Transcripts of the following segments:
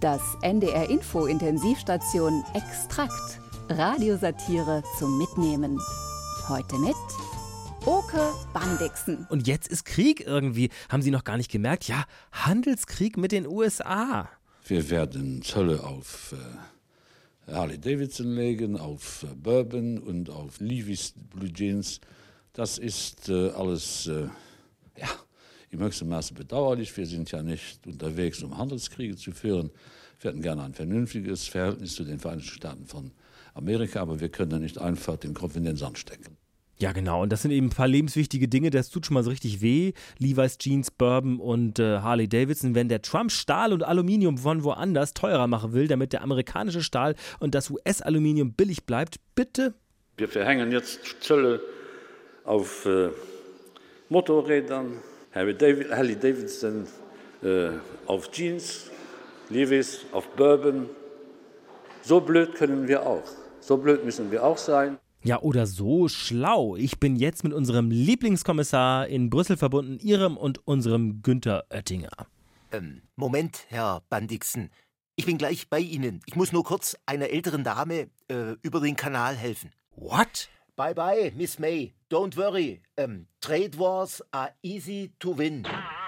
Das NDR-Info-Intensivstation Extrakt. Radiosatire zum Mitnehmen. Heute mit Oke Bandixen. Und jetzt ist Krieg irgendwie. Haben Sie noch gar nicht gemerkt? Ja, Handelskrieg mit den USA. Wir werden Zölle auf Harley Davidson legen, auf Bourbon und auf Levi's Blue Jeans. Das ist alles im höchsten Maße bedauerlich. Wir sind ja nicht unterwegs, um Handelskriege zu führen. Wir hätten gerne ein vernünftiges Verhältnis zu den Vereinigten Staaten von Amerika, aber wir können nicht einfach den Kopf in den Sand stecken. Ja, genau. Und das sind eben ein paar lebenswichtige Dinge. Das tut schon mal so richtig weh. Levi's Jeans, Bourbon und Harley Davidson. Wenn der Trump Stahl und Aluminium von woanders teurer machen will, damit der amerikanische Stahl und das US-Aluminium billig bleibt, bitte. Wir verhängen jetzt Zölle auf Motorrädern, Harley Davidson auf Jeans, Levi's auf Bourbon. So blöd können wir auch. So blöd müssen wir auch sein. Ja, oder so schlau. Ich bin jetzt mit unserem Lieblingskommissar in Brüssel verbunden, Ihrem und unserem Günther Oettinger. Moment, Herr Bandixen. Ich bin gleich bei Ihnen. Ich muss nur kurz einer älteren Dame über den Kanal helfen. What? Bye bye, Miss May. Don't worry. Trade wars are easy to win.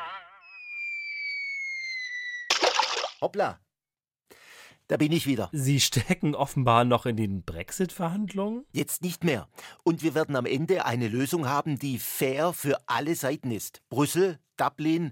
Hoppla. Da bin ich wieder. Sie stecken offenbar noch in den Brexit-Verhandlungen? Jetzt nicht mehr. Und wir werden am Ende eine Lösung haben, die fair für alle Seiten ist. Brüssel, Dublin,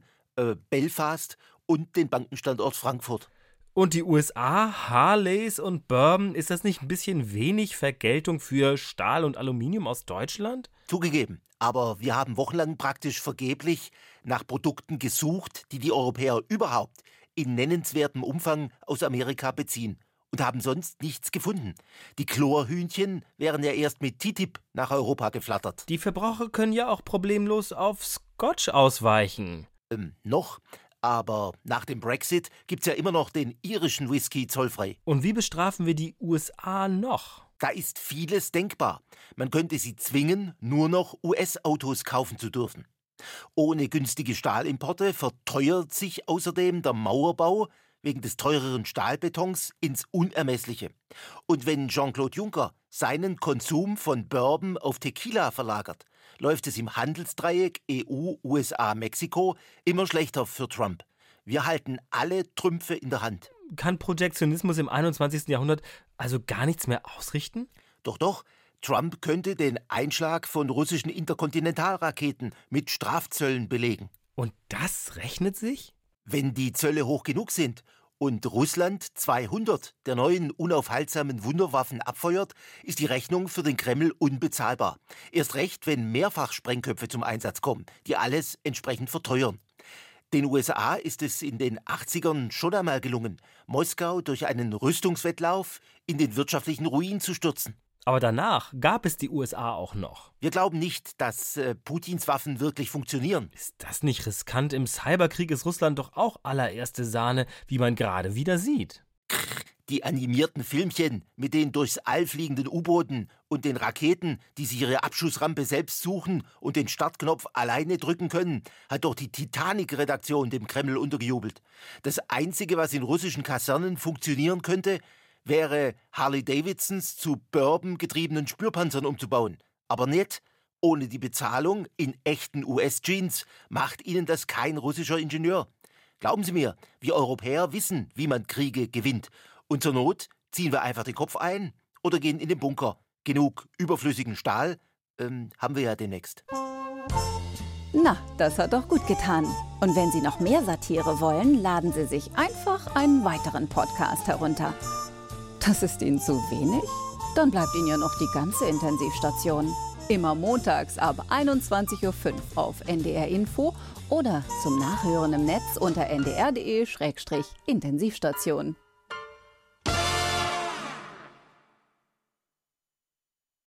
Belfast und den Bankenstandort Frankfurt. Und die USA, Harleys und Bourbon, ist das nicht ein bisschen wenig Vergeltung für Stahl und Aluminium aus Deutschland? Zugegeben. Aber wir haben wochenlang praktisch vergeblich nach Produkten gesucht, die Europäer überhaupt in nennenswertem Umfang aus Amerika beziehen und haben sonst nichts gefunden. Die Chlorhühnchen wären ja erst mit TTIP nach Europa geflattert. Die Verbraucher können ja auch problemlos auf Scotch ausweichen. Noch, aber nach dem Brexit gibt's ja immer noch den irischen Whisky zollfrei. Und wie bestrafen wir die USA noch? Da ist vieles denkbar. Man könnte sie zwingen, nur noch US-Autos kaufen zu dürfen. Ohne günstige Stahlimporte verteuert sich außerdem der Mauerbau wegen des teureren Stahlbetons ins Unermessliche. Und wenn Jean-Claude Juncker seinen Konsum von Bourbon auf Tequila verlagert, läuft es im Handelsdreieck EU, USA, Mexiko immer schlechter für Trump. Wir halten alle Trümpfe in der Hand. Kann Protektionismus im 21. Jahrhundert also gar nichts mehr ausrichten? Doch. Trump könnte den Einschlag von russischen Interkontinentalraketen mit Strafzöllen belegen. Und das rechnet sich? Wenn die Zölle hoch genug sind und Russland 200 der neuen unaufhaltsamen Wunderwaffen abfeuert, ist die Rechnung für den Kreml unbezahlbar. Erst recht, wenn Mehrfachsprengköpfe zum Einsatz kommen, die alles entsprechend verteuern. Den USA ist es in den 80ern schon einmal gelungen, Moskau durch einen Rüstungswettlauf in den wirtschaftlichen Ruin zu stürzen. Aber danach gab es die USA auch noch. Wir glauben nicht, dass Putins Waffen wirklich funktionieren. Ist das nicht riskant? Im Cyberkrieg ist Russland doch auch allererste Sahne, wie man gerade wieder sieht. Die animierten Filmchen mit den durchs All fliegenden U-Booten und den Raketen, die sich ihre Abschussrampe selbst suchen und den Startknopf alleine drücken können, hat doch die Titanic-Redaktion dem Kreml untergejubelt. Das Einzige, was in russischen Kasernen funktionieren könnte, wäre Harley-Davidsons zu Bourbon getriebenen Spürpanzern umzubauen. Aber nicht ohne die Bezahlung in echten US-Jeans macht ihnen das kein russischer Ingenieur. Glauben Sie mir, wir Europäer wissen, wie man Kriege gewinnt. Und zur Not ziehen wir einfach den Kopf ein oder gehen in den Bunker. Genug überflüssigen Stahl haben wir ja demnächst. Na, das hat doch gut getan. Und wenn Sie noch mehr Satire wollen, laden Sie sich einfach einen weiteren Podcast herunter. Das ist Ihnen zu wenig? Dann bleibt Ihnen ja noch die ganze Intensivstation. Immer montags ab 21:05 Uhr auf NDR Info oder zum Nachhören im Netz unter ndr.de/Intensivstation.